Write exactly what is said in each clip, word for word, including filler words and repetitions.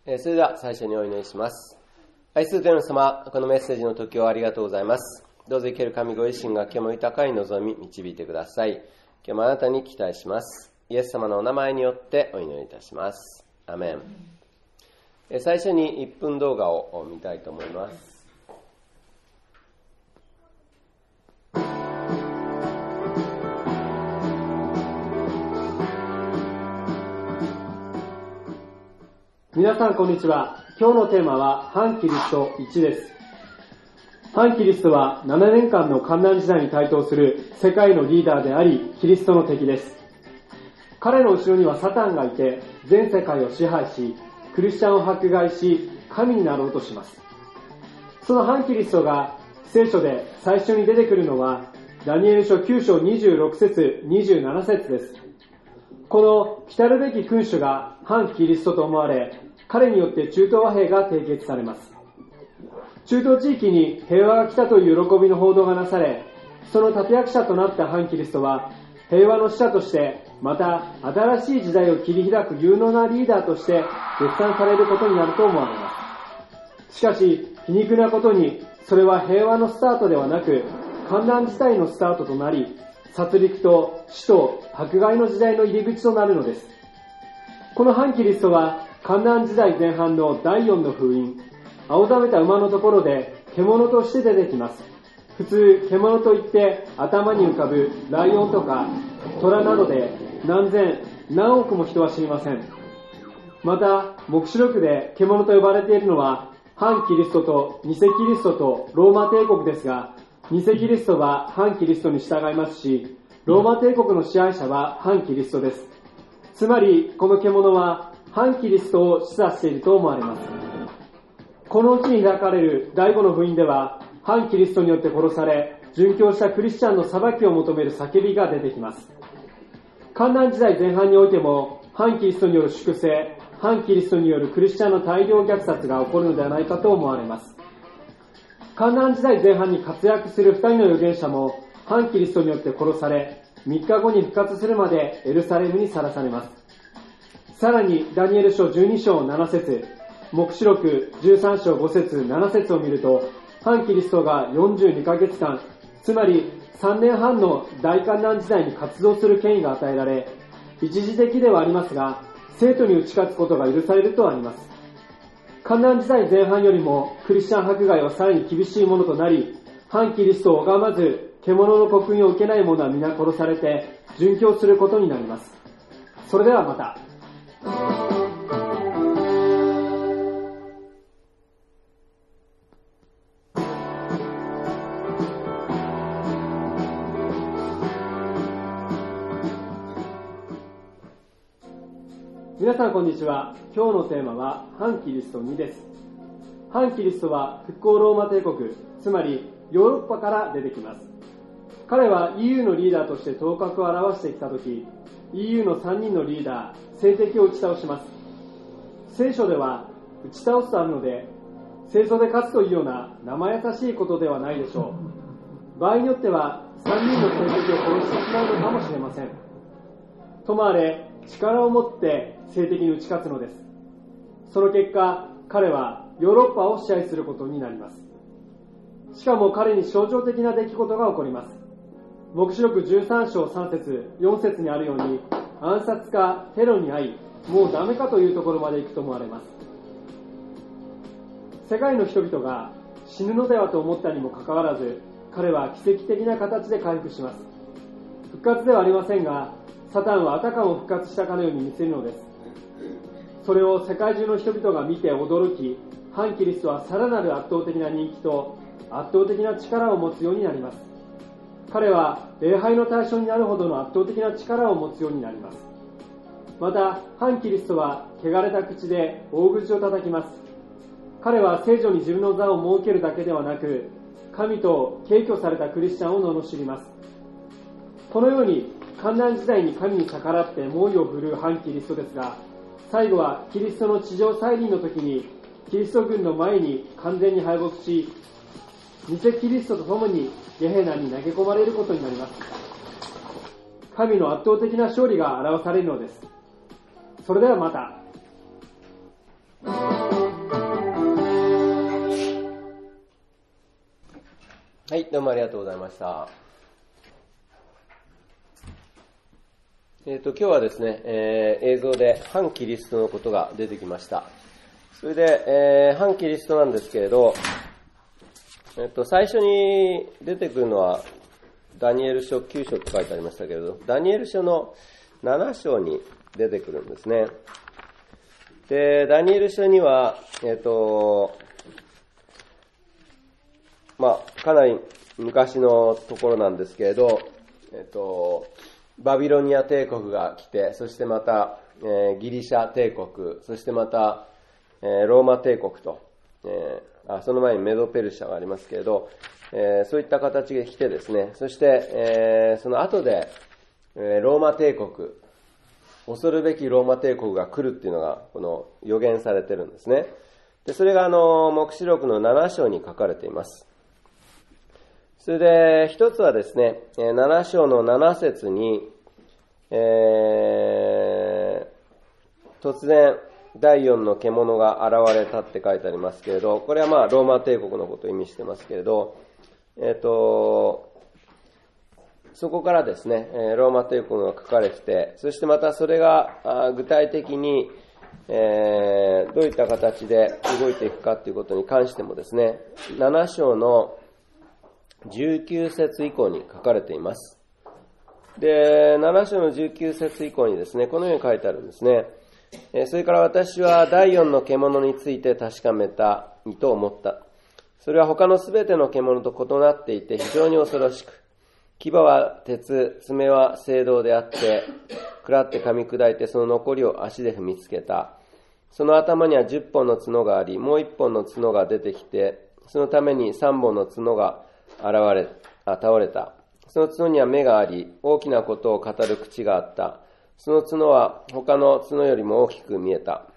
えー、それでは最初にお祈りします。愛する天の様、このメッセージの時をありがとうございます。どうぞ生ける神ご自身が今日も豊かに望み導いてください。今日もあなたに期待します。イエス様のお名前によってお祈りいたします。アメン。えー、最初にいっぷん動画を見たいと思います。 皆さんこんにちは。今日のテーマは反キリストいちです。反キリストはななねんかんの患難時代に台頭する世界のリーダーであり、キリストの敵です。彼の後ろにはサタンがいて、全世界を支配し、クリスチャンを迫害し、神になろうとします。その反キリストが聖書で最初に出てくるのは、ダニエル書きゅう章にじゅうろく節にじゅうなな節です。この来たるべき君主が反キリストと思われ、彼によって中東和平が締結されます。中東地域に平和が来たという喜びの報道がなされ、その立役者となった反キリストは、平和の使者として、また新しい時代を切り開く有能なリーダーとして絶賛されることになると思われます。しかし、皮肉なことに、それは平和のスタートではなく、患難自体のスタートとなり、殺戮と死と迫害の時代の入り口となるのです。この反キリストは、患難時代前半のだいよんの封印、青ざめた馬のところで獣として出てきます。普通、獣といって頭に浮かぶライオンとか虎などで何千、何億も人は知りません。また、黙示録で獣と呼ばれているのは、反キリストと偽キリストとローマ帝国ですが、偽キリストは反キリストに従いますし、ローマ帝国の支配者は反キリストです。つまり、この獣は反キリストを示唆していると思われます。このうちに開かれるだいごの福音では、反キリストによって殺され、殉教したクリスチャンの裁きを求める叫びが出てきます。患難時代前半においても、反キリストによる粛清、反キリストによるクリスチャンの大量虐殺が起こるのではないかと思われます。患難時代前半に活躍する二人の預言者も、反キリストによって殺され、みっかごに復活するまでエルサレムにさらされます。さらに、ダニエル書じゅうに章なな節、黙示録じゅうさん章ご節なな節を見ると、反キリストがよんじゅうにかげつかん、つまりさんねんはんの大患難時代に活動する権威が与えられ、一時的ではありますが、生徒に打ち勝つことが許されるとあります。患難時代前半よりもクリスチャン迫害はさらに厳しいものとなり、反キリストを拝まず、獣の刻印を受けない者は皆殺されて、殉教することになります。それではまた。皆さんこんにちは。今日のテーマは反キリストにです。反キリストは復興ローマ帝国、つまりヨーロッパから出てきます。彼は イーユー のリーダーとして頭角を現してきたとき、イーユー のさんにんのリーダー、政敵を打ち倒します。聖書では打ち倒すとあるので、戦争で勝つというような生優しいことではないでしょう。場合によってはさんにんの政敵を殺してしまうのかもしれません。ともあれ、力を持って政敵に打ち勝つのです。その結果、彼はヨーロッパを支配することになります。しかも彼に象徴的な出来事が起こります。黙示録じゅうさん章さん節、よん節にあるように、暗殺かテロに遭い、もうダメかというところまで行くと思われます。世界の人々が死ぬのではと思ったにもかかわらず、彼は奇跡的な形で回復します。復活ではありませんが、サタンはあたかも復活したかのように見せるのです。それを世界中の人々が見て驚き、反キリストはさらなる圧倒的な人気と圧倒的な力を持つようになります。彼は礼拝の対象になるほどの圧倒的な力を持つようになります。また、反キリストは汚れた口で大口を叩きます。彼は聖女に自分の座を設けるだけではなく、神と敬虚されたクリスチャンを罵ります。このように患難時代に神に逆らって猛威を振るう反キリストですが、最後はキリストの地上再臨の時にキリスト軍の前に完全に敗北し、偽キリストと共にゲヘナに投げ込まれることになります。神の圧倒的な勝利が表されるのです。それではまた。 、どうもありがとうございました。えっと、今日はですね、えー映像で反キリストのことが出てきました。それで、えー反キリストなんですけれど、えっと、最初に出てくるのは、ダニエル書きゅう章と書いてありましたけれど、ダニエル書のなな章に出てくるんですね。で、ダニエル書には、えっと、まあ、かなり昔のところなんですけれど、えっと、バビロニア帝国が来て、そしてまた、えーギリシャ帝国、そしてまた、えーローマ帝国と、えーあ、その前にメドペルシャがありますけれど、えーそういった形で来てですね、そして、えーその後で、えーローマ帝国、恐るべきローマ帝国が来るっていうのが、この予言されてるんですね。で、それがあの、黙示録のなな章に書かれています。それで、一つはですね、なな章のなな節に、えー、突然、第四の獣が現れたって書いてありますけれど、これはまあ、ローマ帝国のことを意味してますけれど、えっと、そこからですね、ローマ帝国が書かれてて、そしてまたそれが具体的に、えー、どういった形で動いていくかということに関してもですね、なな章のじゅうきゅう節以降に書かれています。で、なな章のじゅうきゅう節以降にですね、このように書いてあるんですね。それから私は第四の獣について確かめたいと思った。それは他のすべての獣と異なっていて非常に恐ろしく、牙は鉄、爪は青銅であって、食らって噛み砕いてその残りを足で踏みつけた。その頭には十本の角があり、もう一本の角が出てきて、そのために三本の角が現れ、あ、倒れた。その角には目があり、大きなことを語る口があった。その角は他の角よりも大きく見えた。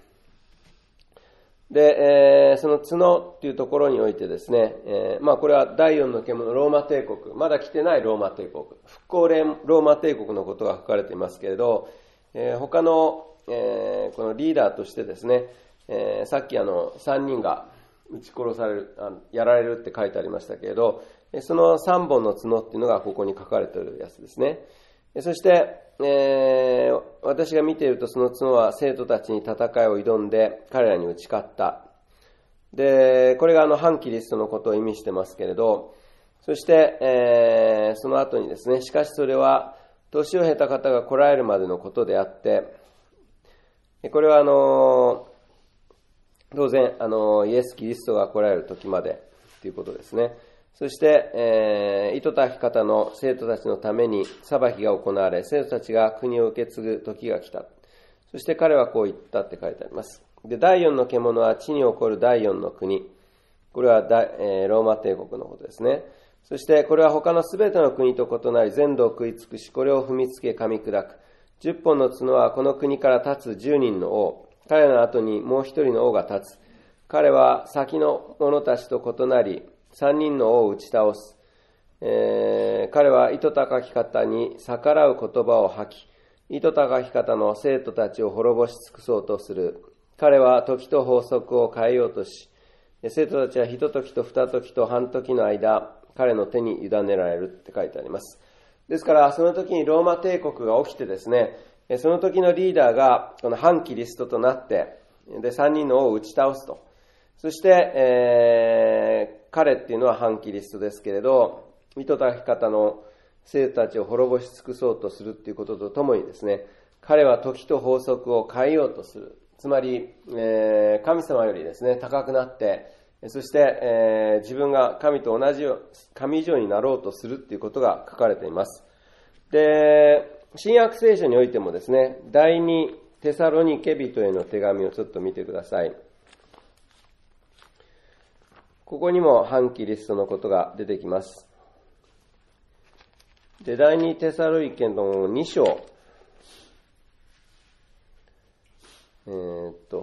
で、えー、その角っていうところにおいてですね、えー、まあこれは第四の獣、ローマ帝国、まだ来てないローマ帝国、復興連ローマ帝国のことが書かれていますけれど、えー、他の、えー、このリーダーとしてですね、えー、さっきあの三人が撃ち殺される、あやられるって書いてありましたけれど、その三本の角っていうのがここに書かれているやつですね。そして、えー、私が見ているとその角は生徒たちに戦いを挑んで彼らに打ち勝った。で、これがあの反キリストのことを意味してますけれど、そして、えー、その後にですね、しかしそれは年を経た方が来られるまでのことであって、これはあの当然あのイエス・キリストが来られる時までということですね。そして、えー、糸たき方の生徒たちのために裁きが行われ、生徒たちが国を受け継ぐ時が来た。そして彼はこう言ったって書いてあります。で、第四の獣は地に起こる第四の国。これは大、えー、ローマ帝国のことですね。そしてこれは他のすべての国と異なり全土を食い尽くし、これを踏みつけ噛み砕く。十本の角はこの国から立つ十人の王。彼の後にもう一人の王が立つ。彼は先の者たちと異なり、三人の王を打ち倒す。えー、彼は糸高き方に逆らう言葉を吐き、糸高き方の生徒たちを滅ぼし尽くそうとする。彼は時と法則を変えようとし、生徒たちは一時と二時と半時の間、彼の手に委ねられるって書いてあります。ですから、その時にローマ帝国が起きてですね、その時のリーダーがこの反キリストとなって、で、三人の王を打ち倒すと。そして、えー、彼っていうのは反キリストですけれど、糸高き方の生徒たちを滅ぼし尽くそうとするっていうこととともにですね、彼は時と法則を変えようとする。つまり、えー、神様よりですね、高くなって、そして、えー、自分が神と同じ神以上になろうとするっていうことが書かれています。で、新約聖書においてもですね、第二テサロニケ人への手紙をちょっと見てください。ここにも反キリストのことが出てきます。で、第二テサロニケのに章、えー、っと、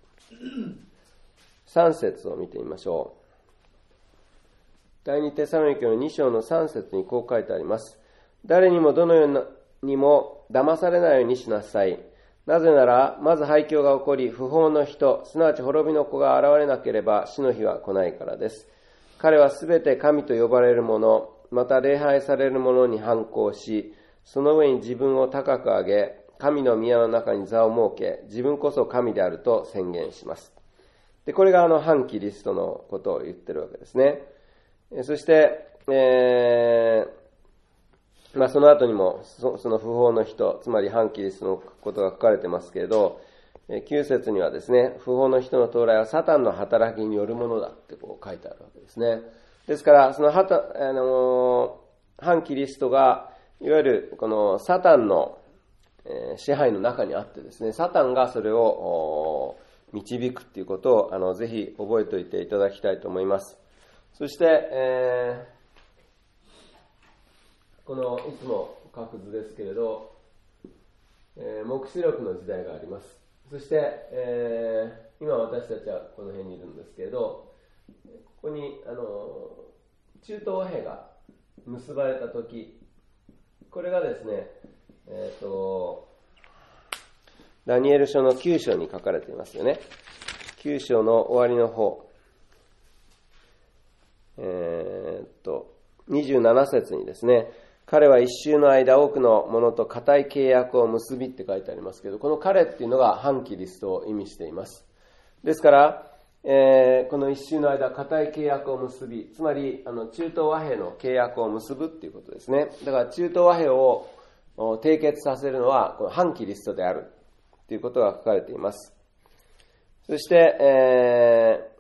さん節を見てみましょう。第二テサロニケのに章のさん節にこう書いてあります。誰にもどのようにも騙されないようにしなさい。なぜなら、まず廃墟が起こり、不法の人、すなわち滅びの子が現れなければ死の日は来ないからです。 彼はすべて神と呼ばれるもの、また礼拝されるものに反抗し、その上に自分を高く上げ、神の宮の中に座を設け、自分こそ神であると宣言します。で、これがあの反キリストのことを言ってるわけですね。そして、えーまあ、その後にもその不法の人、つまり反キリストのことが書かれてますけれど、きゅう節にはですね、不法の人の到来はサタンの働きによるものだってこう書いてあるわけですね。ですから、そのはた、あのー、反キリストが、いわゆるこのサタンの、えー、支配の中にあってですね、サタンがそれを導くっていうことを、あの、ぜひ覚えておいていただきたいと思います。そして、えー、この、いつも書く図ですけれど、えー、黙示録の時代があります。そして、えー、今私たちはこの辺にいるんですけれど、ここにあの中東和平が結ばれた時、これがですね、えーと、ダニエル書のきゅう章に書かれていますよね。きゅう章の終わりの方、えーと、にじゅうなな節にですね、彼は一週の間多くの者と固い契約を結びって書いてありますけど、この彼っていうのが反キリストを意味しています。ですから、えー、この一週の間固い契約を結び、つまりあの中東和平の契約を結ぶっていうことですね。だから中東和平を締結させるのはこの反キリストであるということが書かれています。そして、え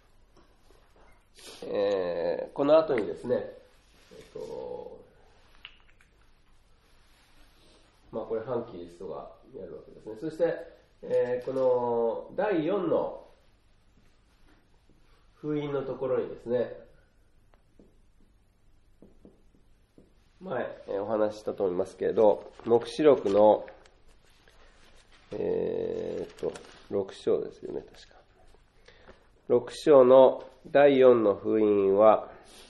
ーえー、この後にですね、えっとまあ、これ反キリストがやるわけですね。そして、えー、このだいよんの封印のところにですね、前、えー、お話ししたと思いますけれど、黙示録の、えー、っとろく章ですよね、確か。ろく章のだいよんの封印は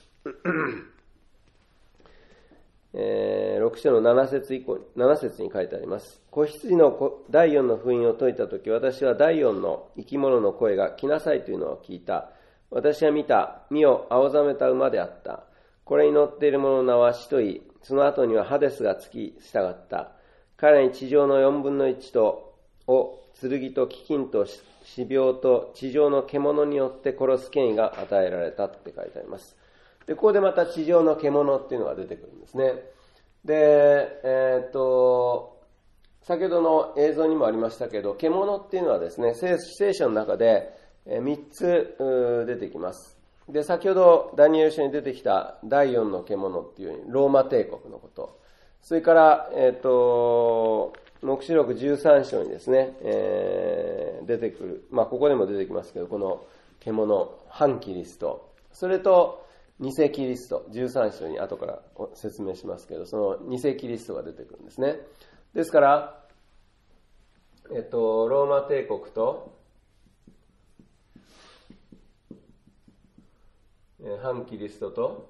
えー、ろく章のなな節以降、なな節に書いてあります。子羊のだいよんの封印を解いたとき、私はだいよんの生き物の声が来なさいというのを聞いた。私は見た。見よ、青ざめた馬であった。これに乗っている者の名は死といい。その後にはハデスがつき従った。彼に地上の四分の一とを剣と飢饉と死病と地上の獣によって殺す権威が与えられたって書いてあります。で、ここでまた地上の獣っていうのが出てくるんですね。で、えー、っと、先ほどの映像にもありましたけど、獣っていうのはですね、聖書の中でみっつ出てきます。で、先ほどダニエル書に出てきただいよんの獣っていうローマ帝国のこと。それから、えー、っと、黙示録じゅうさん章にですね、えー、出てくる。まあ、ここでも出てきますけど、この獣、反キリスト。それと、偽キリスト、じゅうさん章に後から説明しますけど、その偽キリストが出てくるんですね。ですから、えっと、ローマ帝国と、え反キリストと、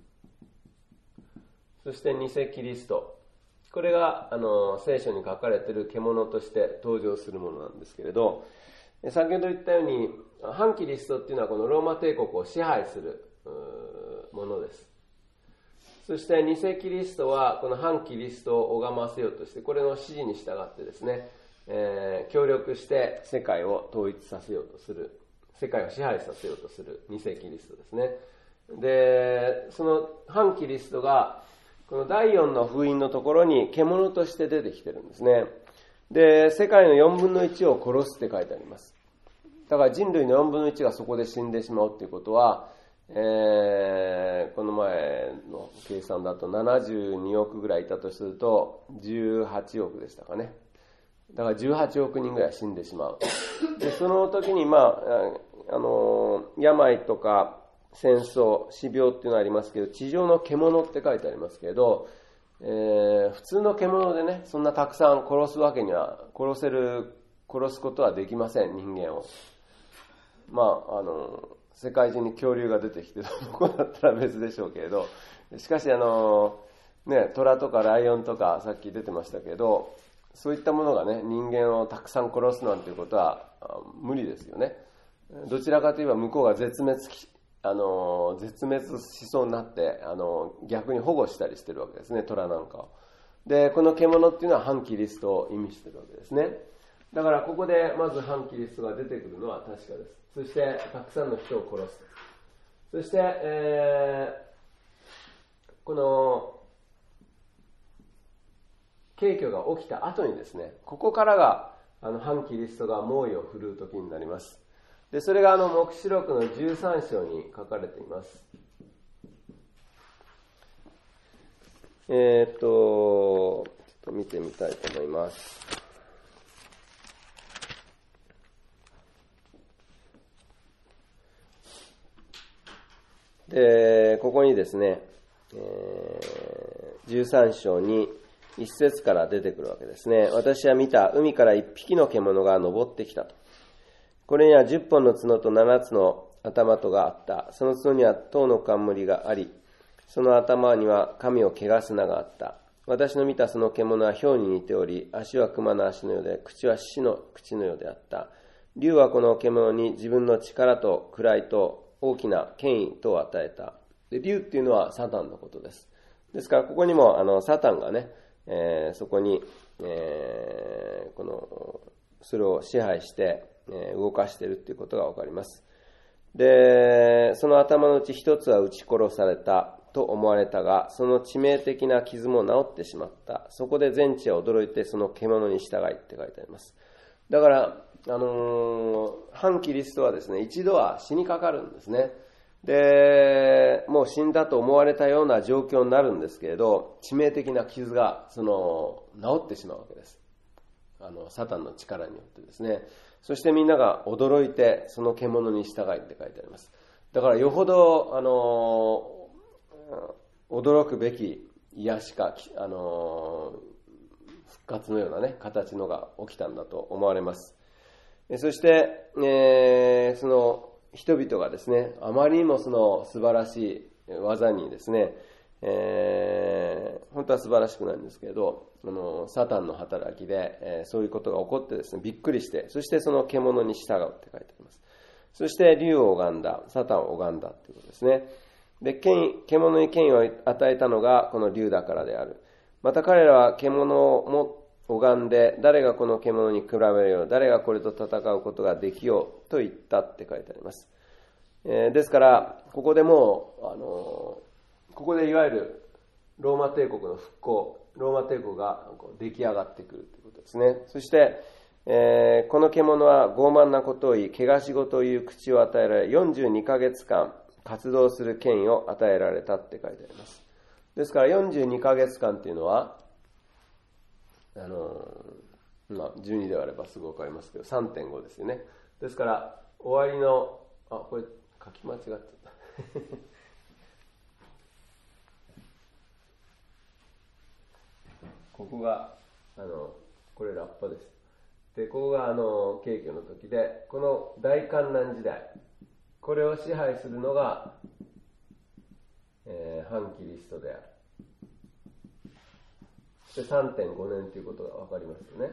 そして偽キリスト。これが、あの、聖書に書かれている獣として登場するものなんですけれど、先ほど言ったように、反キリストっていうのはこのローマ帝国を支配するものです。そして偽キリストはこの反キリストを拝ませようとして、これの指示に従ってですね、えー、協力して世界を統一させようとする、世界を支配させようとする偽キリストですね。で、その反キリストがこのだいよんの封印のところに獣として出てきてるんですね。で、世界のよんぶんのいちを殺すって書いてあります。だから人類のよんぶんのいちがそこで死んでしまうっていうことは、えー、この前の計算だとななじゅうにおくぐらいいたとするとじゅうはちおくでしたかね。だからじゅうはちおくにんぐらい死んでしまう。で、その時にまあ、あの、病とか戦争、死病っていうのがありますけど、地上の獣って書いてありますけど、えー、普通の獣でね、そんなたくさん殺すわけには、殺せる、殺すことはできません、人間を。まあ、あの、世界中に恐竜が出てきて、どこだったら別でしょうけれど、しかしあの、ね、虎とかライオンとかさっき出てましたけど、そういったものがね、人間をたくさん殺すなんていうことは無理ですよね。どちらかといえば向こうが絶滅あの絶滅しそうになってあの逆に保護したりしてるわけですね、虎なんかを。でこの獣っていうのは反キリストを意味してるわけですね。だからここでまず反キリストが出てくるのは確かです。そしてたくさんの人を殺す。そして、えー、この景挙が起きた後にですね、ここからがあの反キリストが猛威を振るう時になります。でそれがあの黙示録のじゅうさん章に書かれています。えー、っとちょっと見てみたいと思います。でここにですね、えー、じゅうさん章に一節から出てくるわけですね。私は見た、海から一匹の獣が登ってきたと。これには十本の角と七つの頭とがあった。その角には十の冠があり、その頭には神を汚す名があった。私の見たその獣は豹に似ており、足は熊の足のようで、口は獅子の口のようであった。竜はこの獣に自分の力と位と大きな権威とを与えた。で竜っていうのはサタンのことです。ですからここにもあのサタンがね、えー、そこに、えー、このそれを支配して動かしているということがわかります。で、その頭のうち一つは撃ち殺されたと思われたが、その致命的な傷も治ってしまった。そこで全地は驚いてその獣に従いって書いてあります。だから、あのー、反キリストはですね、一度は死にかかるんですね。で、もう死んだと思われたような状況になるんですけれど、致命的な傷がその治ってしまうわけです。あのサタンの力によってですね。そしてみんなが驚いてその獣に従いって書いてあります。だからよほどあの驚くべき癒しかあの復活のようなね形のが起きたんだと思われます。そして、えー、その人々がですね、あまりにもその素晴らしい技にですね、えー、本当は素晴らしくないんですけれど、あのサタンの働きで、えー、そういうことが起こってですね、びっくりして、そしてその獣に従うって書いてあります。そして竜を拝んだ、サタンを拝んだということですね。で、獣に権威を与えたのがこの竜だからである。また彼らは獣も拝んで、誰がこの獣に比べるよう、誰がこれと戦うことができようと言ったって書いてあります。えー、ですからここでもうあのここでいわゆるローマ帝国の復興、ローマ帝国が出来上がってくるということですね。そして、えー、この獣は傲慢なことを言い、汚し事を言う口を与えられ、よんじゅうにかげつかん活動する権威を与えられたって書いてあります。ですからよんじゅうにかげつかんっていうのはあのまあ、じゅうにで割ればすぐ分かりますけど さんてんご ですよね。ですから終わりのあこれ書き間違っちゃったここがあのこれラッパです。でここがあの景挙の時で、この大観覧時代、これを支配するのが、えー、反キリストである。で さんてんごねんということが分かりますよね。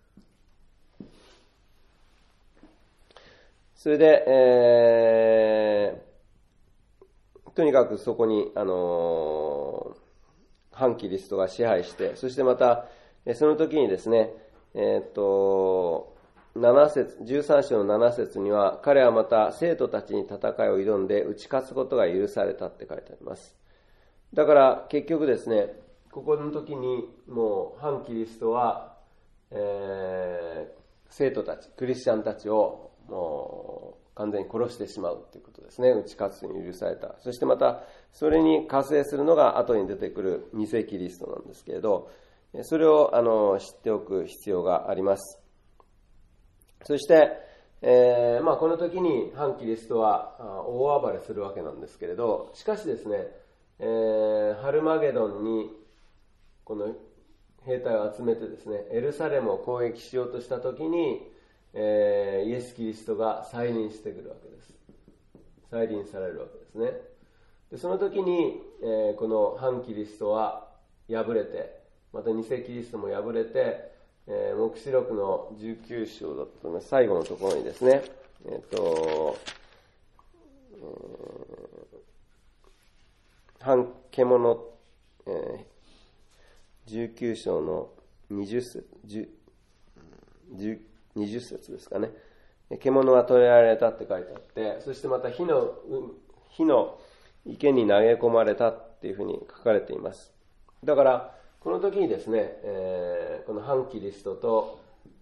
それで、えー、とにかくそこに、あのー、反キリストが支配して、そしてまたその時にですね、えー、っとなな節、じゅうさん章のなな節には、彼はまた生徒たちに戦いを挑んで打ち勝つことが許されたって書いてあります。だから結局ですね、ここの時にもう反キリストは、えー、生徒たち、クリスチャンたちをもう完全に殺してしまうということですね。打ち勝つに許された。そしてまたそれに加勢するのが後に出てくる偽キリストなんですけれど、それをあの知っておく必要があります。そして、えーまあ、この時に反キリストは大暴れするわけなんですけれど、しかしですね、えー、ハルマゲドンにこの兵隊を集めてですね、エルサレムを攻撃しようとした時に、えー、イエス・キリストが再臨してくるわけです。再臨されるわけですね。でその時に、えー、この反キリストは敗れて、また偽キリストも敗れて、えー、黙示録のじゅうきゅう章だったと思います。最後のところにですね、えっと、えー獣、えー、じゅうきゅう章のにじゅっ節、にじゅっ節ですかね。獣は捕らえられたって書いてあって、そしてまた火の、火の池に投げ込まれたっていうふうに書かれています。だから、この時にですね、えー、この反キリストと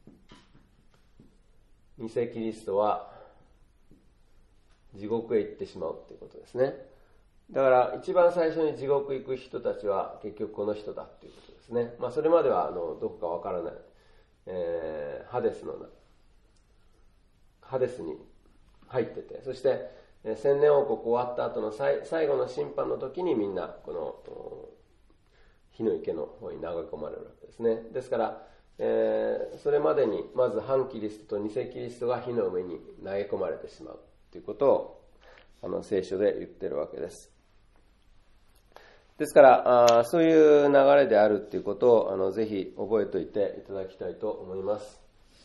偽キリストは地獄へ行ってしまうっていうことですね。だから一番最初に地獄行く人たちは結局この人だっていうことですね。まあそれまではあのどこかわからない、えー、ハデスのハデスに入ってて、そして千年王国終わった後の最後の審判の時にみんなこの火の池の方に流れ込まれるわけですね。ですから、えー、それまでにまず反キリストと偽キリストが火の上に投げ込まれてしまうということをあの聖書で言ってるわけです。ですからあそういう流れであるということをあのぜひ覚えておいていただきたいと思います。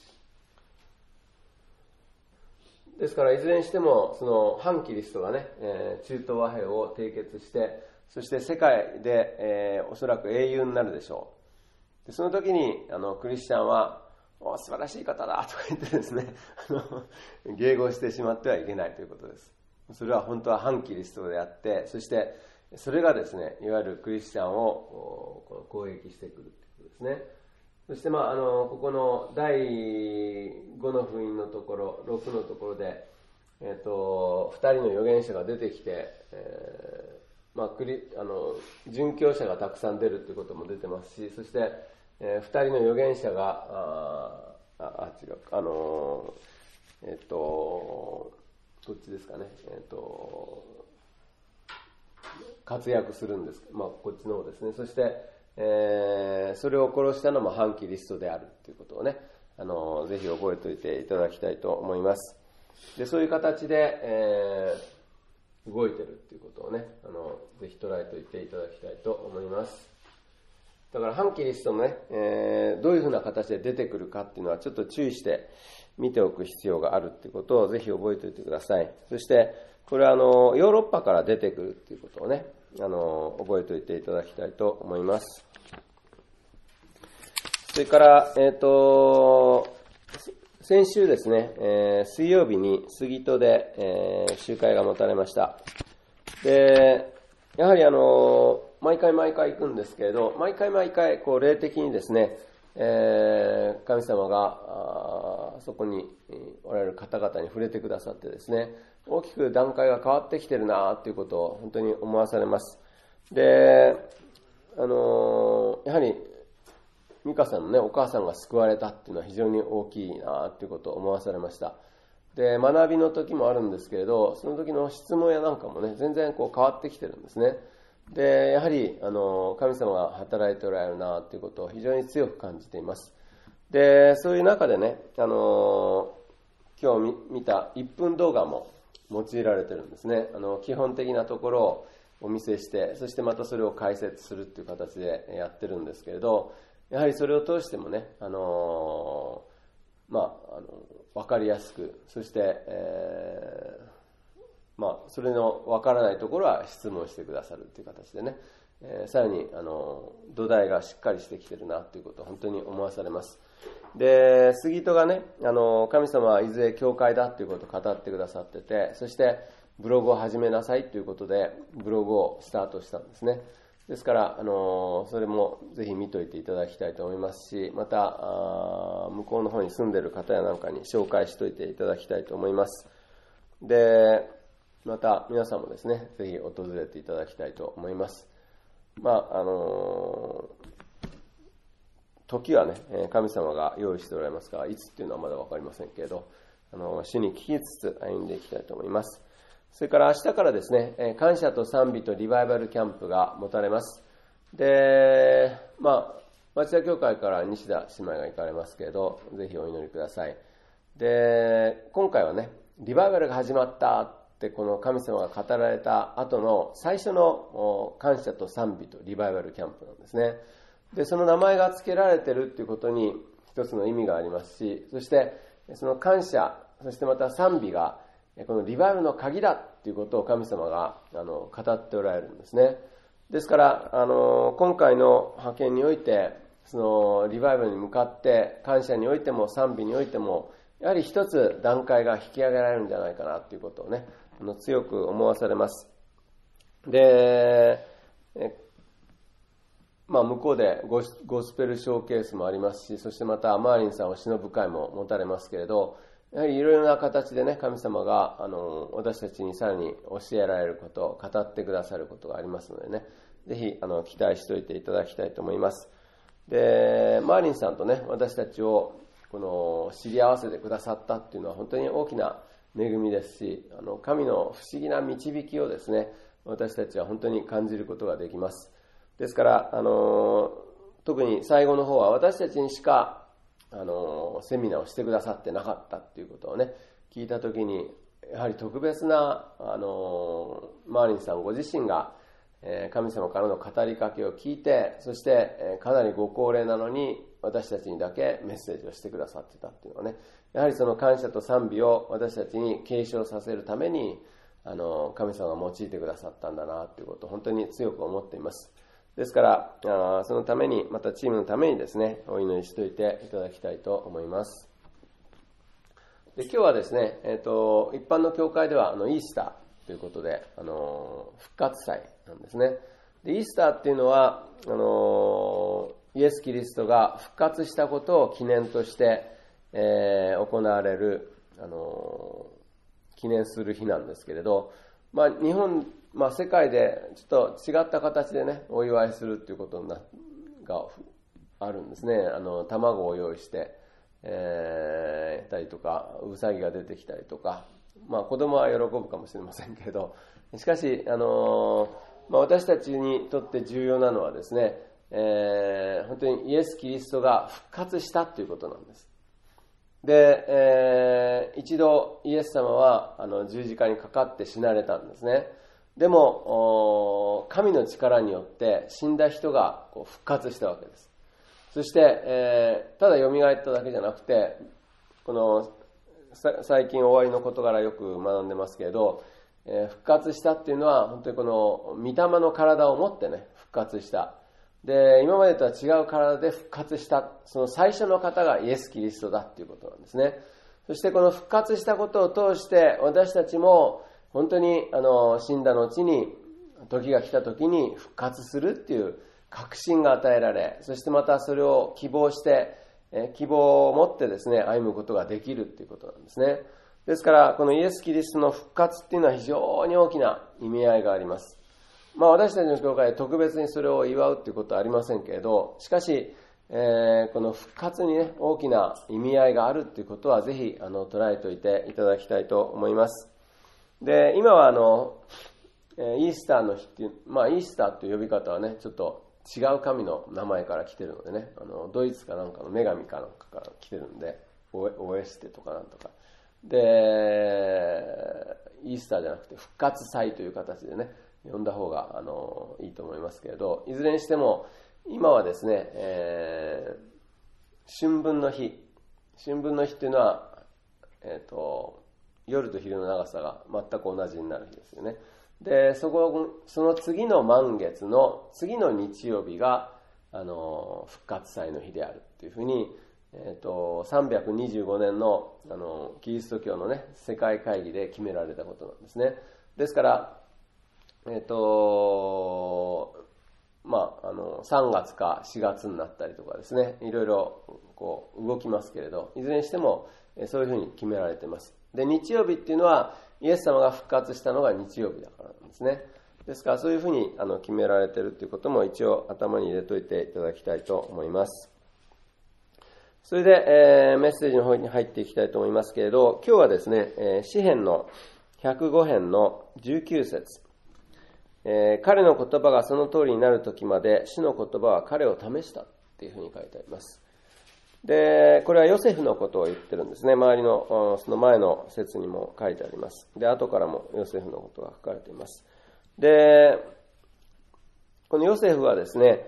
ですからいずれにしてもその反キリストがね、えー、中東和平を締結して、そして世界で、えー、おそらく英雄になるでしょう。でその時にあのクリスチャンはお素晴らしい方だとか言ってですねあの迎合してしまってはいけないということです。それは本当は反キリストであって、そしてそれがですねいわゆるクリスチャンを攻撃してくるということですね。そしてまああのここのだいごの福音のところろくのところで、えー、とふたりの預言者が出てきて、えーまあ、クリあの殉教者がたくさん出るということも出てますし、そして、えー、ふたりの預言者がああ違うあのえっ、ー、とこっちですかね、えっ、ー、と活躍するんです、まあ、こっちの方ですね。そして、えー、それを殺したのも反キリストであるということをね、あのぜひ覚えておいていただきたいと思います。でそういう形で、えー、動いてるということをね、あのぜひ捉えておいていただきたいと思います。だから反キリストもね、えー、どういうふうな形で出てくるかっていうのはちょっと注意して見ておく必要があるということをぜひ覚えておいてください。そしてこれはあのヨーロッパから出てくるということをね、あの覚えておいていただきたいと思います。それから、えっと、先週ですね、えー、水曜日に杉戸で、えー、集会が持たれました。で、やはりあの、毎回毎回行くんですけれど、毎回毎回、こう、霊的にですね、えー、神様が、そこにおられる方々に触れてくださってですね、大きく段階が変わってきてるなということを本当に思わされます。で、あの、やはり、美香さんのね、お母さんが救われたっていうのは非常に大きいなということを思わされました。で、学びの時もあるんですけれど、その時の質問やなんかもね、全然こう変わってきてるんですね。で、やはり、あの、神様が働いておられるなということを非常に強く感じています。で、そういう中でね、あの、今日見たいっぷん動画も用いられてるんですね。あの、基本的なところをお見せして、そしてまたそれを解説するっていう形でやってるんですけれど、やはりそれを通してもね、あのー、まあ、あの、わかりやすく、そして、えー、まあ、それのわからないところは質問してくださるという形でね、えー、さらに、あの、土台がしっかりしてきてるなということを本当に思わされます。で、杉戸がね、あの、神様はいずれ教会だということを語ってくださってて、そしてブログを始めなさいということで、ブログをスタートしたんですね。ですから、あのそれもぜひ見といていただきたいと思いますし、またあ向こうの方に住んでいる方やなんかに紹介しといていただきたいと思います。で、また皆さんもですね、ぜひ訪れていただきたいと思います。まああの時はね、神様が用意しておられますから、いつっていうのはまだ分かりませんけれど、あの主に聞きつつ歩んでいきたいと思います。それから明日からですね、感謝と賛美とリバイバルキャンプが持たれます。で、まあ、町田教会から西田姉妹が行かれますけれど、ぜひお祈りください。で、今回はね、リバイバルが始まったってこの神様が語られた後の最初の感謝と賛美とリバイバルキャンプなんですね。で、その名前が付けられているっていうことに一つの意味がありますし、そしてその感謝、そしてまた賛美がこのリバイバルの鍵だっていうことを神様があの語っておられるんですね。 ですから、あの今回の派遣において、そのリバイバルに向かって感謝においても賛美においても、やはり一つ段階が引き上げられるんじゃないかなということをね、あの強く思わされます。で、えまあ、向こうでゴス、ゴスペルショーケースもありますし、そしてまたマーリンさんを偲ぶ会も持たれますけれど、やはりいろいろな形でね、神様があの私たちにさらに教えられること、語ってくださることがありますのでね、ぜひあの期待しておいていただきたいと思います。で、マーリンさんとね、私たちをこの知り合わせてくださったっていうのは本当に大きな恵みですし、あの神の不思議な導きをですね、私たちは本当に感じることができます。ですから、あの特に最後の方は私たちにしかあのセミナーをしてくださってなかったっていうことをね、聞いたときに、やはり特別なあのマーリンさんご自身が神様からの語りかけを聞いて、そしてかなりご高齢なのに私たちにだけメッセージをしてくださってたっていうのはね、やはりその感謝と賛美を私たちに継承させるためにあの神様が用いてくださったんだなということを本当に強く思っています。ですから、そのために、またチームのためにですね、お祈りしておいていただきたいと思います。で、今日はですね、えっと、一般の教会ではあのイースターということで、あの復活祭なんですね。で、イースターっていうのは、あのイエス・キリストが復活したことを記念として、えー、行われる、あの記念する日なんですけれど、まあ、日本、まあ、世界でちょっと違った形でね、お祝いするっていうことがあるんですね。あの卵を用意して、えー、たりとか、うさぎが出てきたりとか、まあ、子供は喜ぶかもしれませんけれど、しかし、あのまあ、私たちにとって重要なのはですね、えー、本当にイエス・キリストが復活したということなんです。で、えー、一度イエス様はあの十字架にかかって死なれたんですね。でも神の力によって死んだ人がこう復活したわけです。そして、えー、ただ蘇っただけじゃなくて、この最近終わりの事柄よく学んでますけれど、えー、復活したっていうのは本当にこの御霊の体を持ってね、復活した。で、今までとは違う体で復活した、その最初の方がイエス・キリストだっていうことなんですね。そしてこの復活したことを通して私たちも本当にあの死んだ後に時が来た時に復活するっていう確信が与えられ、そしてまたそれを希望してえ希望を持ってですね歩むことができるっていうことなんですね。ですからこのイエス・キリストの復活っていうのは非常に大きな意味合いがあります。まあ、私たちの教会で特別にそれを祝うということはありませんけれど、しかし、えー、この復活にね、大きな意味合いがあるということはぜひあの捉えておいていただきたいと思います。で、今はあのイースターの日っていう、まあイースターという呼び方はね、ちょっと違う神の名前から来てるのでね、あのドイツかなんかの女神かなんかから来てるんで、オエステとかなんとかで、イースターじゃなくて復活祭という形でね、呼んだ方があのいいと思いますけれど、いずれにしても今はですね、えー、春分の日春分の日っていうのは、えーと、夜と昼の長さが全く同じになる日ですよね。で、そこその次の満月の次の日曜日があの復活祭の日であるというふうに、えーと、さんびゃくにじゅうごねんのあのキリスト教のね世界会議で決められたことなんですね。ですからえっと、まあ、あの、さんがつかしがつになったりとかですね、いろいろこう動きますけれど、いずれにしてもそういうふうに決められています。で、日曜日っていうのは、イエス様が復活したのが日曜日だからなんですね。ですから、そういうふうにあの決められているということも一応頭に入れておいていただきたいと思います。それで、えー、メッセージの方に入っていきたいと思いますけれど、今日はですね、えー、詩編のひゃくご編のじゅうきゅう節、えー、彼の言葉がその通りになるときまで主の言葉は彼を試したっていうふうに書いてあります。で、これはヨセフのことを言ってるんですね。周りのその前の説にも書いてあります。で、後からもヨセフのことが書かれています。で、このヨセフはですね、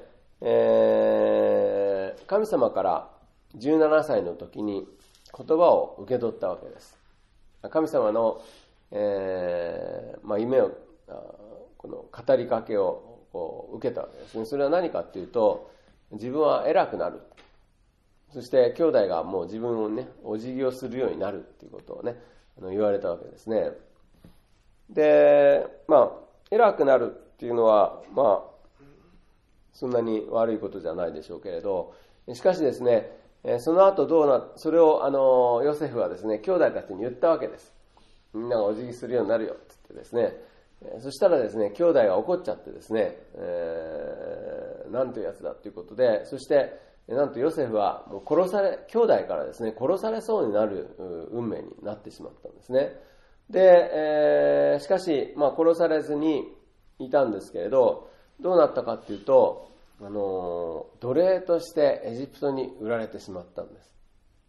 えー、神様からじゅうななさいの時に言葉を受け取ったわけです。神様の、えーまあ、夢をこの語りかけをを受けたわけですね。それは何かっていうと、自分は偉くなる。そして兄弟がもう自分をね、お辞儀をするようになるっていうことをね、あの言われたわけですね。で、まあ、偉くなるっていうのは、まあ、そんなに悪いことじゃないでしょうけれど、しかしですね、その後どうな、それをあの、ヨセフはですね、兄弟たちに言ったわけです。みんながお辞儀するようになるよって言ってですね、そしたらですね、兄弟が怒っちゃってですね、えー、なんというやつだということで、そして、なんとヨセフはもう殺され、兄弟からですね、殺されそうになる運命になってしまったんですね。で、えー、しかし、まあ、殺されずにいたんですけれど、どうなったかっていうと、あの、奴隷としてエジプトに売られてしまったんです。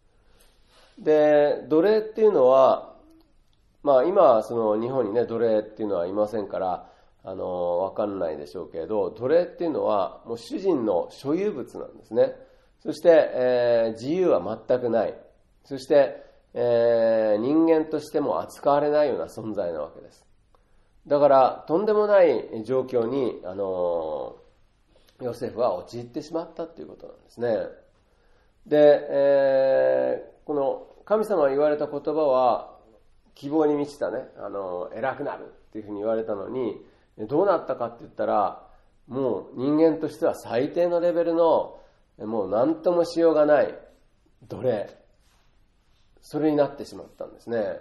で、奴隷っていうのは、まあ今、その日本にね、奴隷っていうのはいませんから、あの、わかんないでしょうけれど、奴隷っていうのはもう主人の所有物なんですね。そして、えー、自由は全くない。そして、えー、人間としても扱われないような存在なわけです。だから、とんでもない状況に、あの、ヨセフは陥ってしまったということなんですね。で、えー、この神様が言われた言葉は、希望に満ちたね、あの、偉くなるっていうふうに言われたのに、どうなったかって言ったら、もう人間としては最低のレベルの、もう何ともしようがない奴隷、それになってしまったんですね。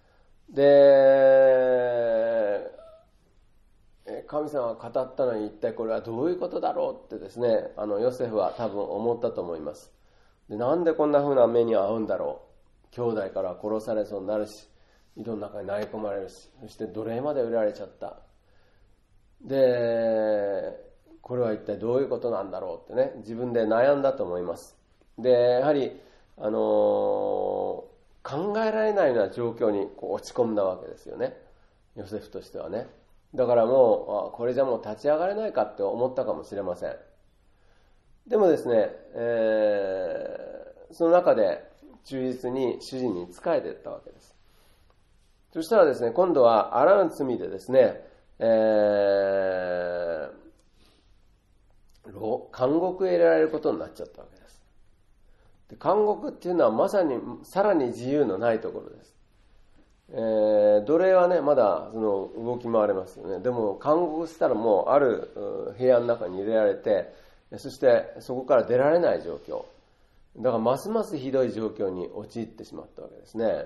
で、神様が語ったのに一体これはどういうことだろうってですね、あのヨセフは多分思ったと思います。で、なんでこんな風な目に遭うんだろう。兄弟から殺されそうになるし、井戸の中に投げ込まれるし、そして奴隷まで売られちゃった。で、これは一体どういうことなんだろうってね、自分で悩んだと思います。で、やはり、あのー、考えられないような状況にこう落ち込んだわけですよね。ヨセフとしてはね。だからもう、これじゃもう立ち上がれないかって思ったかもしれません。でもですね、えー、その中で忠実に主人に仕えていったわけです。そしたらですね、今度はあらぬ罪でですね、えー、監獄へ入れられることになっちゃったわけです。で、監獄っていうのはまさにさらに自由のないところです。えー、奴隷はね、まだその動き回れますよね。でも監獄したらもうある部屋の中に入れられて、そしてそこから出られない状況。だからますますひどい状況に陥ってしまったわけですね。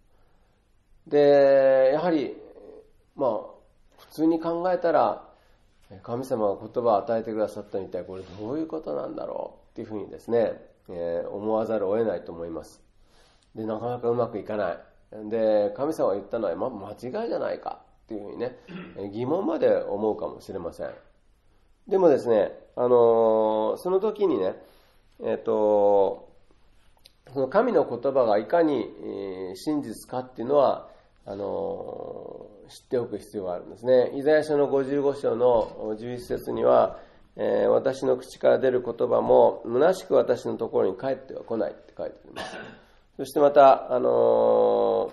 で、やはり、まあ、普通に考えたら、神様が言葉を与えてくださったみたい、これどういうことなんだろうっていうふうにですね、えー、思わざるを得ないと思います。で、なかなかうまくいかない。で、神様が言ったのは、ま、間違いじゃないかっていうふうにね、疑問まで思うかもしれません。でもですね、あのー、その時にね、えっと、その神の言葉がいかに、えー、真実かっていうのは、あのー、知っておく必要があるんですね。イザヤ書のごじゅうご章のじゅういち節には、えー、私の口から出る言葉も虚しく私のところに帰っては来ないって書いてあります。そしてまた、あの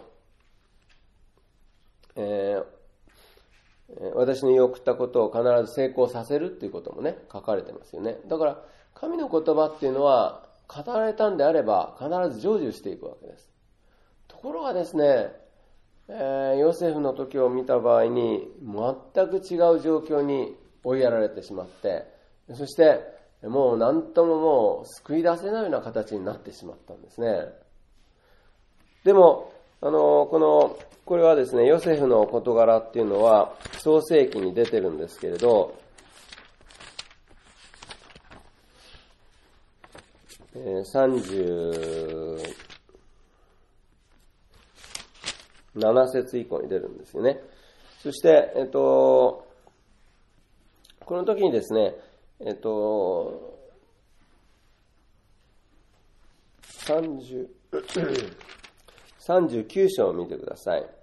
ーえー、私の言い送ったことを必ず成功させるっていうこともね、書かれてますよね。だから、神の言葉っていうのは、語られたんであれば、必ず成就していくわけです。ところがですね、えー、ヨセフの時を見た場合に、全く違う状況に追いやられてしまって、そして、もう何とももう救い出せないような形になってしまったんですね。でも、あの、この、これはですね、ヨセフの事柄っていうのは、創世記に出てるんですけれど、さんじゅうなな節以降に出るんですよね。そして、えっと、この時にですね、えっと、さんじゅう、さんじゅうきゅう章を見てください。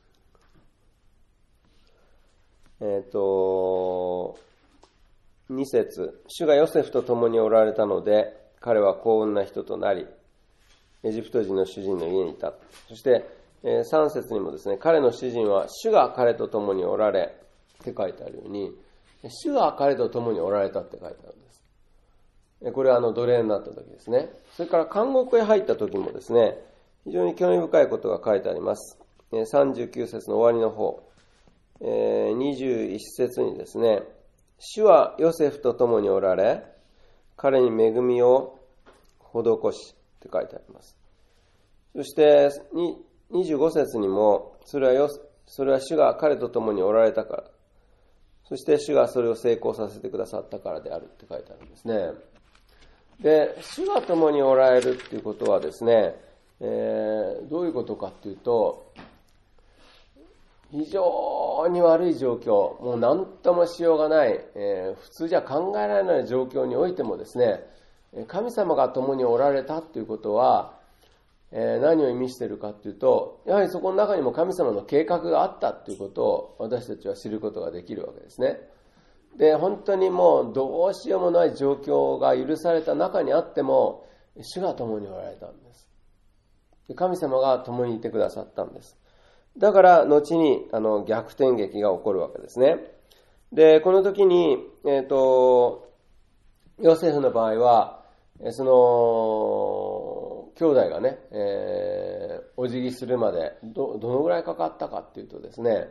えっと、に節、主がヨセフと共におられたので、彼は幸運な人となり、エジプト人の主人の家にいた。そして、さん節にもですね、彼の主人は主が彼と共におられって書いてあるように、 主は彼と共におられたって書いてあるんです。これはあの奴隷になった時ですね。それから監獄へ入った時もですね、非常に興味深いことが書いてあります。さんじゅうきゅう節の終わりの方、にじゅういち節にですね、主はヨセフと共におられ、彼に恵みを施しって書いてあります。そしてにじゅうご節にも、それはよそれは主が彼と共におられたから、そして主がそれを成功させてくださったからであるって書いてあるんですね。で、主が共におられるっていうことはですね、えー、どういうことかっていうと、非常に悪い状況、もう何ともしようがない、えー、普通じゃ考えられない状況においてもですね、神様が共におられたということは、えー、何を意味しているかというと、やはりそこの中にも神様の計画があったということを私たちは知ることができるわけですね。で、本当にもうどうしようもない状況が許された中にあっても、主が共におられたんです。で、神様が共にいてくださったんです。だから後にあの逆転劇が起こるわけですね。で、この時に、えっと、ヨセフの場合は、その兄弟がね、えー、お辞儀するまで ど, どのぐらいかかったかっていうとですね、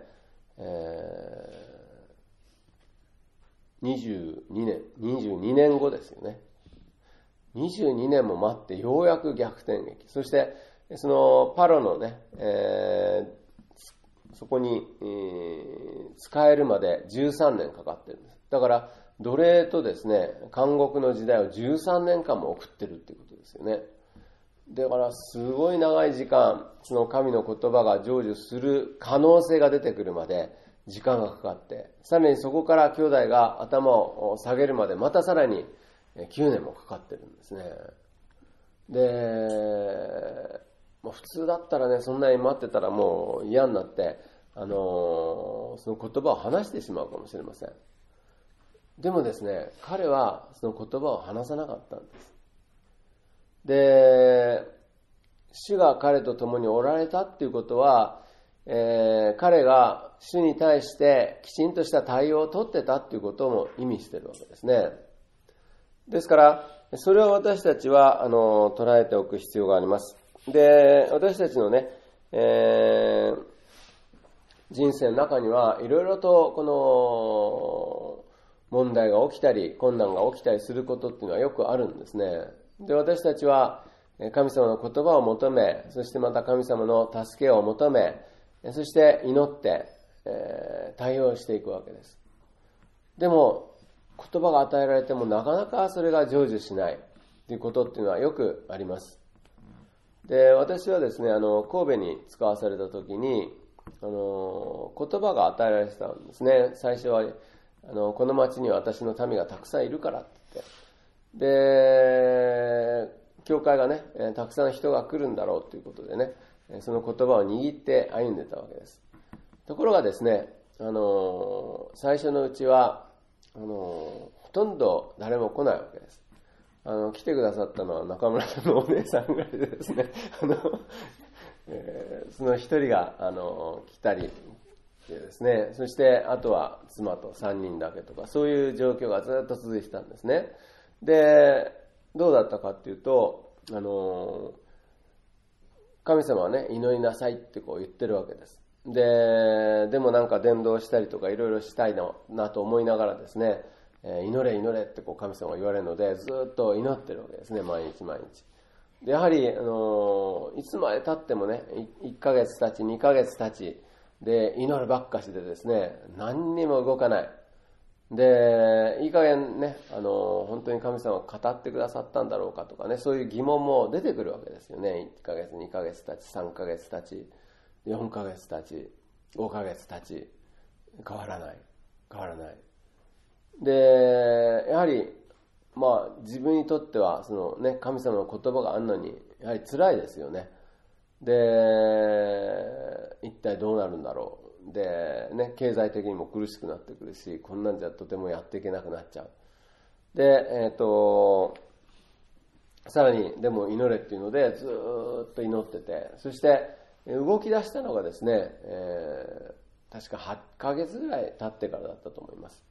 えー、にじゅうにねん、にじゅうにねんごですよね。にじゅうにねんも待ってようやく逆転劇。そしてそのパロのね、えー、そこに、えー、使えるまでじゅうさんねんかかってるんです。だから奴隷とですね、監獄の時代をじゅうさんねんかんも送ってるっていうことですよね。だからすごい長い時間、その神の言葉が成就する可能性が出てくるまで時間がかかって、さらにそこから兄弟が頭を下げるまでまたさらにきゅうねんもかかってるんですね。で、普通だったらね、そんなに待ってたらもう嫌になって、あのー、その言葉を話してしまうかもしれません。でもですね、彼はその言葉を話さなかったんです。で、主が彼と共におられたっていうことは、えー、彼が主に対してきちんとした対応をとってたっていうことも意味しているわけですね。ですから、それを私たちはあの捉えておく必要があります。で、私たちのね、えー、人生の中にはいろいろとこの問題が起きたり困難が起きたりすることっていうのはよくあるんですね。で、私たちは神様の言葉を求め、そしてまた神様の助けを求め、そして祈って、えー、対応していくわけです。でも言葉が与えられてもなかなかそれが成就しないということっていうのはよくあります。で、私はですね、あの神戸に使わされた時にあの言葉が与えられてたんですね。最初はあのこの町には私の民がたくさんいるからって言って、で、教会がね、たくさん人が来るんだろうということでね、その言葉を握って歩んでたわけです。ところがですね、あの最初のうちはあのほとんど誰も来ないわけです。あの来てくださったのは中村さんのお姉さんぐらいでですね、あの、えー、その一人があの来たりでですね、そしてあとは妻とさんにんだけとか、そういう状況がずっと続いてたんですね。で、どうだったかっていうと、あの神様はね、祈りなさいってこう言ってるわけです。で、でもなんか伝道したりとかいろいろしたいなと思いながらですね、祈れ祈れってこう神様が言われるので、ずっと祈ってるわけですね、毎日毎日。で、やはり、あのいつまで経ってもね、いっかげつ経ち、にかげつ経ち、で、祈るばっかしでですね、何にも動かない。で、いい加減ね、あの、本当に神様が語ってくださったんだろうかとかね、そういう疑問も出てくるわけですよね。いっかげつ、にかげつ経ち、さんかげつ経ち、よんかげつ経ち、ごかげつ経ち、変わらない、変わらない。で、やはり、まあ、自分にとっては、そのね、神様の言葉があるのに、やはり辛いですよね。で、一体どうなるんだろう。で、ね、経済的にも苦しくなってくるし、こんなんじゃとてもやっていけなくなっちゃう。で、えっと、さらに、でも祈れっていうので、ずーっと祈ってて、そして、動き出したのがですね、えー、確かはちかげつぐらい経ってからだったと思います。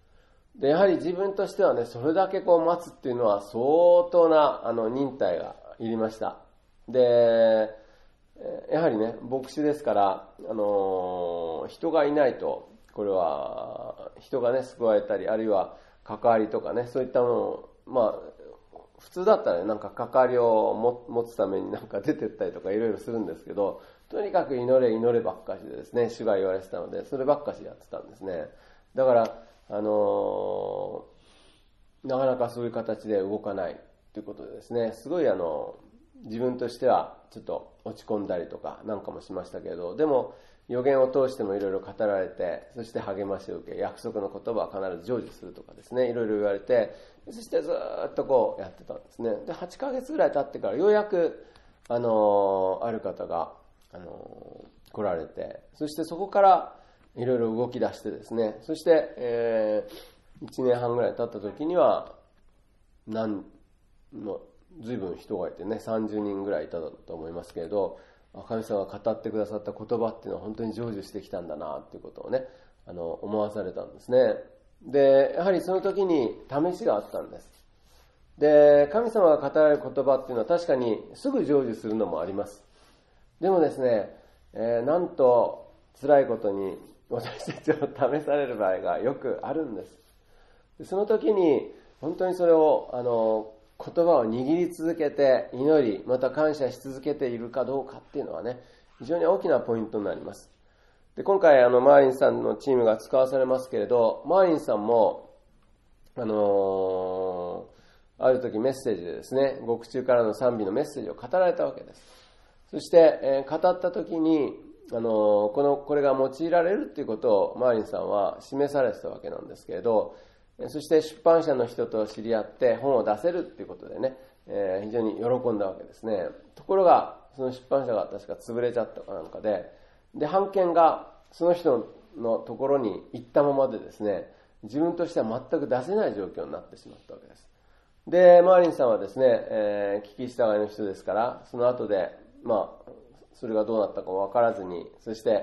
で、やはり自分としてはね、それだけこう待つっていうのは相当なあの忍耐がいりました。で、やはりね、牧師ですから、あのー、人がいないと、これは人がね、救われたり、あるいは関わりとかね、そういったものを、まあ、普通だったらね、なんか関わりを持つためになんか出てったりとかいろいろするんですけど、とにかく祈れ祈ればっかしでですね、主が言われてたので、そればっかしやってたんですね。だから、あのー、なかなかそういう形で動かないということでですね、すごいあの、自分としてはちょっと落ち込んだりとかなんかもしましたけど、でも予言を通してもいろいろ語られて、そして励ましを受け、約束の言葉は必ず成就するとかですね、いろいろ言われて、そしてずっとこうやってたんですね。で、はちかげつぐらい経ってからようやく、あのー、ある方が、あのー、来られて、そしてそこからいろいろ動き出してですね、そして、えー、いちねんはんぐらい経った時には、何の、随分人がいてね、さんじゅうにんぐらいいたと思いますけれど、神様が語ってくださった言葉っていうのは本当に成就してきたんだなっていうことをね、あの思わされたんですね。で、やはりその時に試しがあったんです。で、神様が語られる言葉っていうのは確かにすぐ成就するのもあります。でもですね、えー、なんと辛いことに私たちを試される場合がよくあるんです。で、その時に本当にそれをあの言葉を握り続けて祈り、また感謝し続けているかどうかっていうのはね、非常に大きなポイントになります。で、今回あのマーリンさんのチームが使わされますけれど、マーリンさんもあのー、ある時メッセージでですね、獄中からの賛美のメッセージを語られたわけです。そして、えー、語った時にあのー、このこれが用いられるっていうことをマーリンさんは示されてたわけなんですけれど、そして出版社の人と知り合って本を出せるっていうことでね、えー、非常に喜んだわけですね。ところが、その出版社が確か潰れちゃったかなんかで、で、版権がその人のところに行ったままでですね、自分としては全く出せない状況になってしまったわけです。で、マーリンさんはですね、えー、聞き従いの人ですから、その後で、まあ、それがどうなったか分からずに、そして、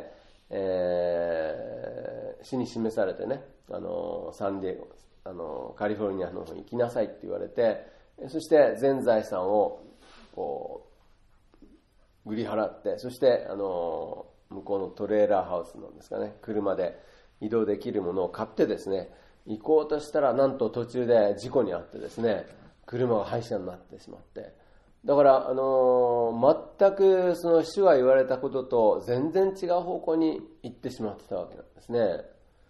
えー、死に示されてね、あの、サンディエゴ、あのカリフォルニアの方に行きなさいって言われて、そして全財産をこう売り払って、そしてあの向こうのトレーラーハウスなんですかね、車で移動できるものを買ってですね、行こうとしたらなんと途中で事故に遭ってですね、車が廃車になってしまって、だからあの全くその主が言われたことと全然違う方向に行ってしまってたわけなんですね。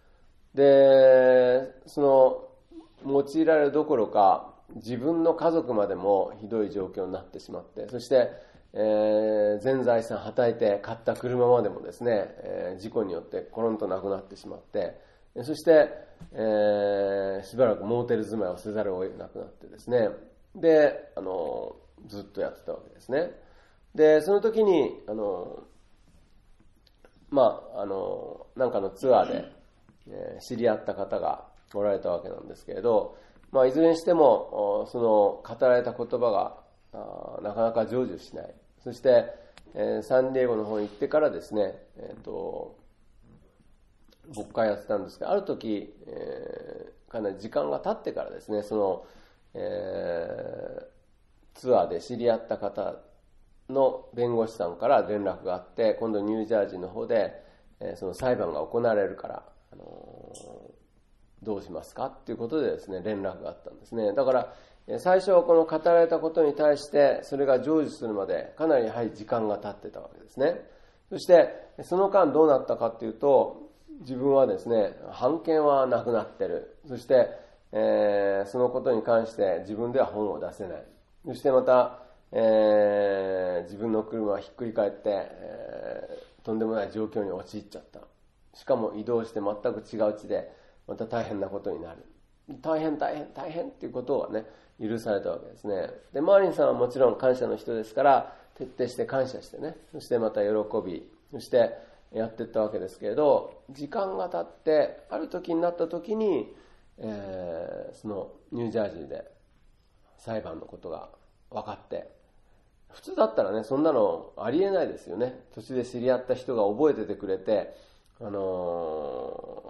で、その用いられるどころか自分の家族までもひどい状況になってしまって、そして、えー、全財産はたいて買った車までもですね、えー、事故によってコロンとなくなってしまって、そして、えー、しばらくモーテル住まいをせざるを得なくなってですね、で、あのずっとやってたわけですね。で、その時にあのまああのなんかのツアーで、えー、知り合った方がおられたわけなんですけれど、まあ、いずれにしてもその語られた言葉がなかなか成就しない。そして、えー、サンディエゴの方に行ってからですね、えー、と牧会やってたんですが、ある時、えー、かなり時間が経ってからですね、その、えー、ツアーで知り合った方の弁護士さんから連絡があって、今度ニュージャージーの方で、えー、その裁判が行われるから、あのーどうしますかっていうことでですね、連絡があったんですね。だから最初はこの語られたことに対してそれが成就するまでかなりやはり時間が経ってたわけですね。そしてその間どうなったかっていうと、自分はですね、版権はなくなってる。そして、えー、そのことに関して自分では本を出せない。そしてまた、えー、自分の車はひっくり返って、えー、とんでもない状況に陥っちゃった。しかも移動して全く違う地でまた大変なことになる。大変大変大変っていうことはね、許されたわけですね。で、マーリンさんはもちろん感謝の人ですから、徹底して感謝してね、そしてまた喜び、そしてやっていったわけですけれど、時間が経って、ある時になった時に、えー、そのニュージャージーで裁判のことが分かって、普通だったらね、そんなのありえないですよね。途中で知り合った人が覚えててくれて、あのー、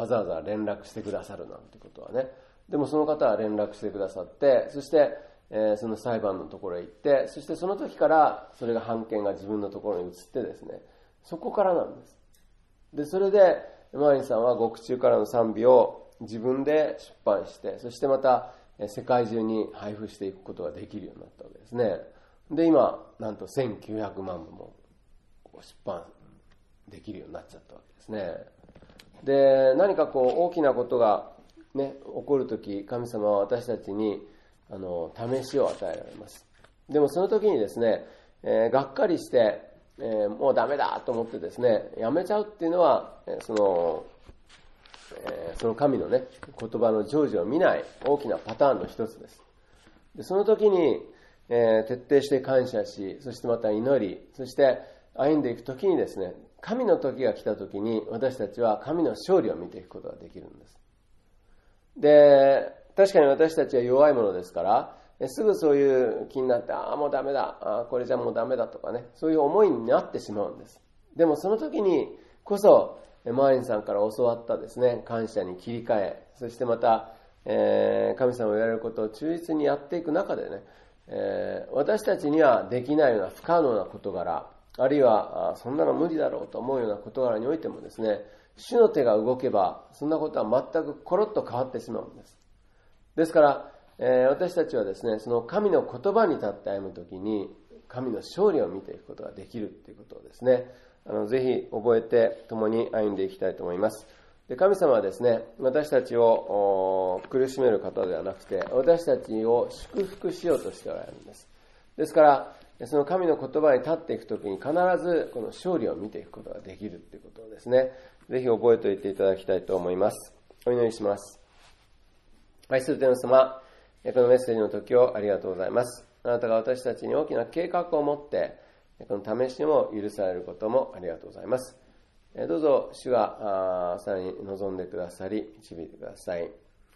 わざわざ連絡してくださるなんてことはね。でもその方は連絡してくださって、そして、えー、その裁判のところへ行って、そしてその時からそれが判決が自分のところに移ってですね、そこからなんです。で、それでマリンさんは獄中からの賛美を自分で出版して、そしてまた世界中に配布していくことができるようになったわけですね。で、今なんとせんきゅうひゃくまんぶも出版できるようになっちゃったわけですね。で、何かこう大きなことがね、起こるとき、神様は私たちにあの試しを与えられます。でもその時にですね、えー、がっかりして、えー、もうダメだと思ってですね、やめちゃうっていうのは、その、えー、その神のね、言葉の成就を見ない大きなパターンの一つです。で、その時に、えー、徹底して感謝し、そしてまた祈り、そして歩んでいく時にですね、神の時が来た時に私たちは神の勝利を見ていくことができるんです。で、確かに私たちは弱いものですから、すぐそういう気になって、ああもうダメだ、ああこれじゃもうダメだとかね、そういう思いになってしまうんです。でもその時にこそ、マーリンさんから教わったですね、感謝に切り替え、そしてまた、えー、神様が言われることを忠実にやっていく中でね、えー、私たちにはできないような不可能な事柄、あるいはあそんなの無理だろうと思うような事柄においてもですね、主の手が動けばそんなことは全くコロッと変わってしまうんです。ですから、えー、私たちはですね、その神の言葉に立って歩むときに神の勝利を見ていくことができるということをですね、あのぜひ覚えて共に歩んでいきたいと思います。で、神様はですね、私たちを苦しめる方ではなくて、私たちを祝福しようとしておられるんです。ですからその神の言葉に立っていくときに必ずこの勝利を見ていくことができるということをですね、ぜひ覚えておいていただきたいと思います。お祈りします。愛する天の様、このメッセージの時をありがとうございます。あなたが私たちに大きな計画を持ってこの試しも許されることもありがとうございます。どうぞ主がさらに望んでくださり導いてください。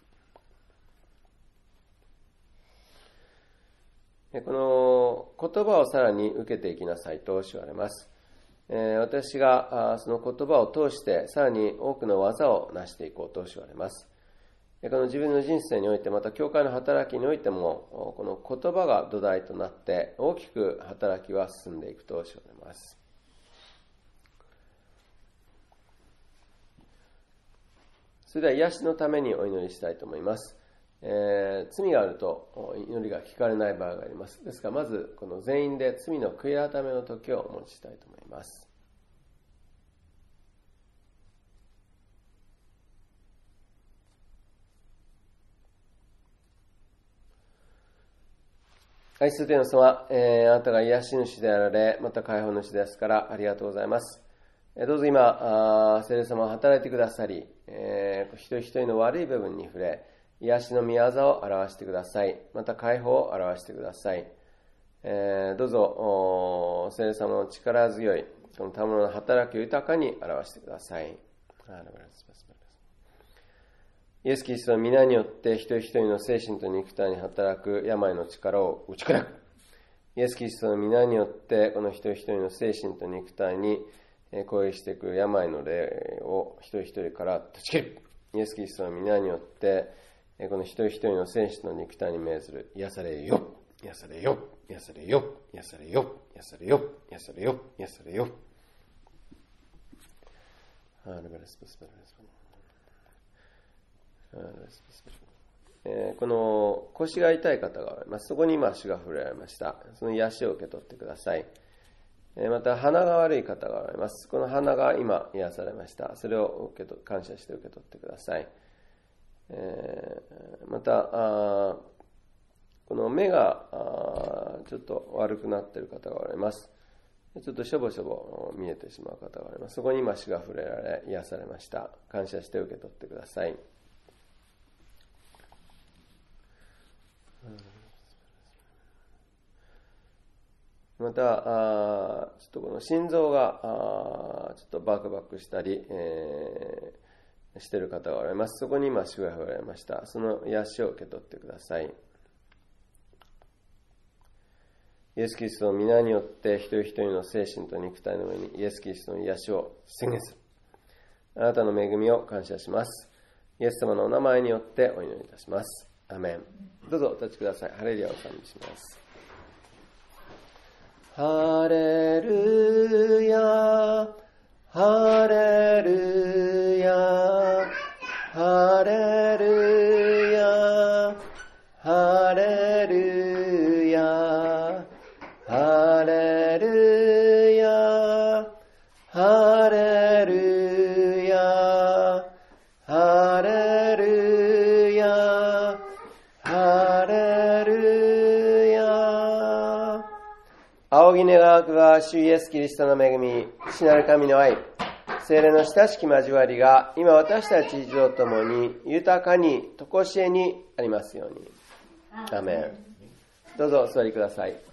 この言葉をさらに受けていきなさいと言われます。私がその言葉を通してさらに多くの技を成していこうと言われます。この自分の人生において、また教会の働きにおいても、この言葉が土台となって大きく働きは進んでいくと言われます。それでは癒しのためにお祈りしたいと思います。えー、罪があると祈りが聞かれない場合があります。ですからまずこの全員で罪の悔い改めの時をお持ちしたいと思います。愛する天の様、えー、あなたが癒し主であられ、また解放主ですからありがとうございます。えー、どうぞ今、聖霊様が働いてくださり、えー、一人一人の悪い部分に触れ、癒しの御業を表してください。また解放を表してください。えー、どうぞ、聖霊様の力強い、この賜物の働きを豊かに表してください。イエス・キリストの皆によって一人一人の精神と肉体に働く病の力を打ち砕く。イエス・キリストの皆によってこの一人一人の精神と肉体に攻撃していく病の霊を一人一人から断ち切る。イエス・キリストの皆によってこの一人一人の精神と肉体に命ずる。癒されよ、癒されよ、癒されよ、癒されよ、癒されよ、癒されよ、癒されよ。えー、この腰が痛い方がおられます。そこに今主が触れられました。その癒しを受け取ってください。えー、また鼻が悪い方がおられます。この鼻が今癒されました。それを受けと感謝して受け取ってください。えー、またあこの目があちょっと悪くなっている方がおられます。ちょっとしょぼしょぼ見えてしまう方がおられます。そこに今主が触れられ癒されました。感謝して受け取ってください。またあちょっとこの心臓があちょっとバクバクしたり、えー、している方がおられます。そこに今主が触れられました。その癒しを受け取ってください。イエス・キリストの皆によって一人一人の精神と肉体の上にイエス・キリストの癒しを宣言する。 あなたの恵みを感謝します。イエス様のお名前によってお祈りいたします。アメン。どうぞお立ちください。ハレルヤを賛美します。ハレルヤ、ハレルヤ、ハレルヤ、ハレルヤ、ハレルヤ、ハレルヤ、ハレルヤ、ハレルヤ。仰ぎ願うは主イエスキリストの恵み、父なる神の愛、聖霊の親しき交わりが今私たち一同ともに豊かに常しえにありますように。アメン。どうぞお座りください。